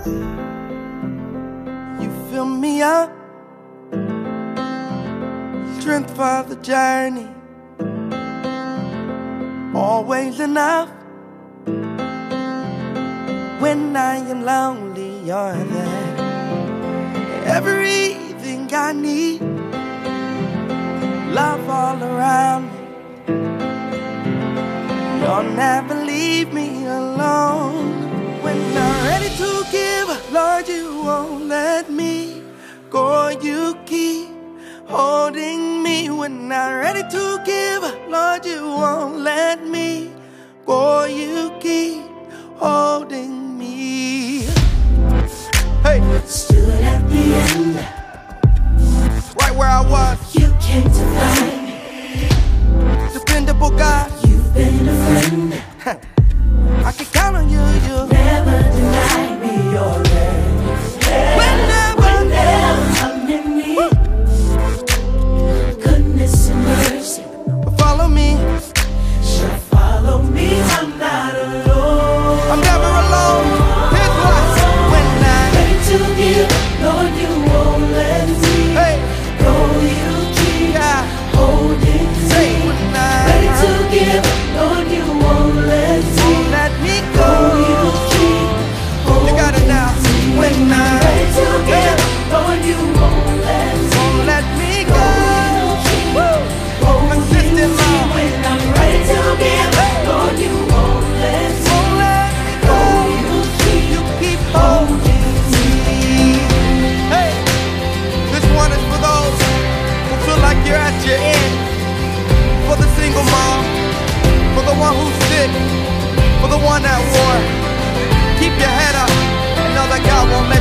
You fill me up, strength for the journey, always enough. When I am lonely, you're there. Everything I need, love all around me. You'll never leave me alone. When I'm ready to give, Lord, you won't let me go. You keep holding me. When I'm ready to give, Lord, you won't let me go. You keep holding me. Hey, stood at the end, right where I was. you came to find me. Dependable God, You've been a friend, I can count on you. You never denied me your rest. whenever I'm in need, goodness and mercy follow me. shall follow me. I'm not alone. I'm never alone. Here's why. When I'm Ready to give, Lord, you won't let me hey, go. You keep yeah, holding say me. when Ready I'm to give, Lord, you won't let me let me go. go. You keep You got it now. When I'm ready to give, Lord, you won't let me won't let me go. go. You keep Woo. holding Consistent me. love. When I'm ready to give, Lord, you won't let me Won't let me go. go. You keep You keep holding me. Hey, this one is for those who feel like you're at your end. For the single mom, for the one who's sick, for the one at war. Keep your head up and know that God won't let